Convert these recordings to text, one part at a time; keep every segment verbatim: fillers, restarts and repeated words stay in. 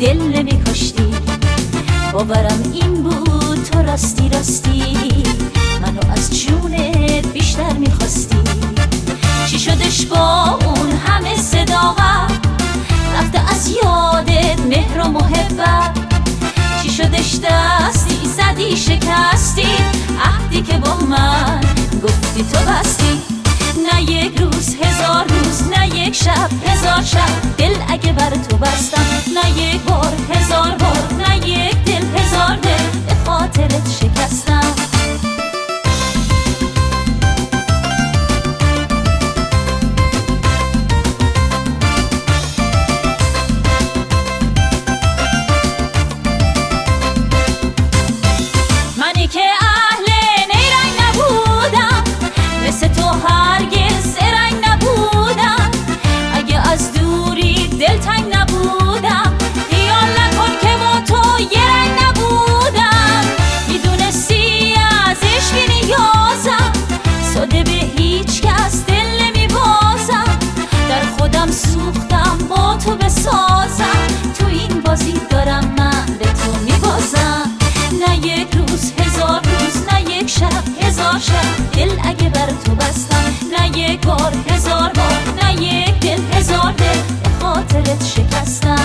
دل نمی‌کشتی. باورم این بود تو راستی راستی منو از جونت بیشتر می‌خواستی. چی شدش با اون همه صداقت؟ رفته از یادت مهر و محبت. چی شدش دستی زدی شکستی عهدی که با من گفتی تو بستی. نه یک روز هزار روز، نه یک شب هزار شب دل اگه بر تو بستم. نه یک بار هزار بار، نه یک دل هزار دل به خاطرت شکستم. منی که اهل نیرنگ نبودم، مثل تو هرگز سرنگ نبودم. اگه از دوری دلتنگ نبودم، خیال نکن که با تو یه رنگ نبودم. میدونستی از عشق نیازم، ساده به هیچ کس دل نمیبازم. در خودم سوختم با تو بسازم، تو این بازی دارم من به تو میبازم. نه یک روز هزار روز، نه یک شب هزار شب دل اگه بر تو بستم. نه یک بار هزار بار، نه یک دل هزار دل به خاطرت شکستم.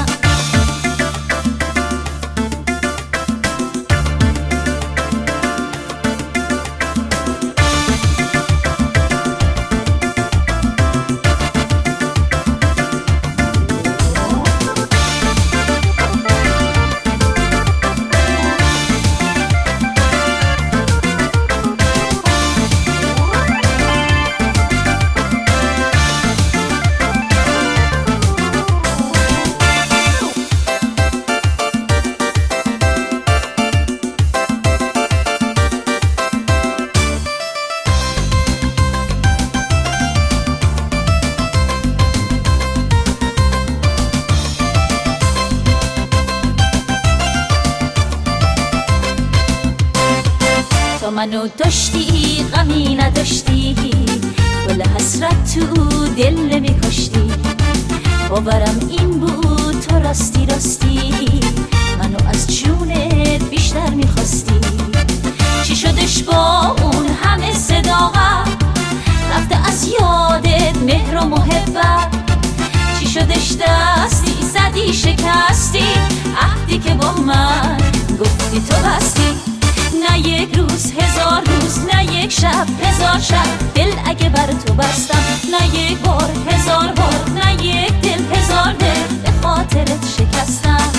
تو منو داشتی غمی نداشتی، گل حسرت تو دل نمی‌کشتی. باورم این بود تو راستی راستی منو از جونت بیشتر می‌خواستی. چی شدش با اون همه صداقت؟ رفته از یادت مهر و محبت. چی شدش دستی زدی شکستی عهدی که با من گفتی تو بستی. نه یک روز هزار روز، نه یک شب هزار شب دل اگه بر تو بستم. نه یک بار هزار بار، نه یک دل هزار دل به خاطرت شکستم.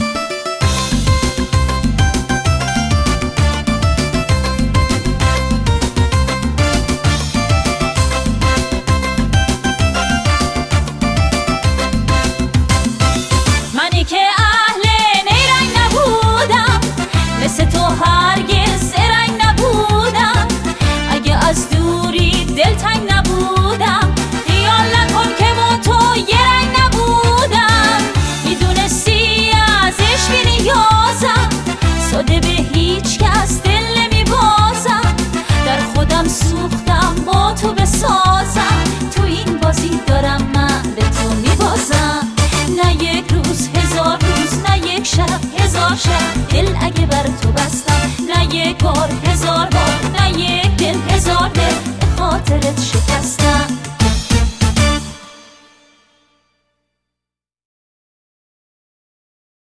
منی که اهل نیرنگ نبودم، مثل تو هرگز سرنگ نبودم. اگه از دوری دلتنگ نبودم، خیال نکن که با تو یه رنگ نبودم. میدونستی از عشق نیازم، ساده به هیچ کس دل نمیبازم. در خودم سوختم با تو بسازم، تو این بازی دارم من به تو میبازم. نه یک روز هزار روز، نه یک شب هزار شب دل اگه بر تو بستم. نه یک بار هزار بار، نه یک دل هزار دل به خاطرت شکستم.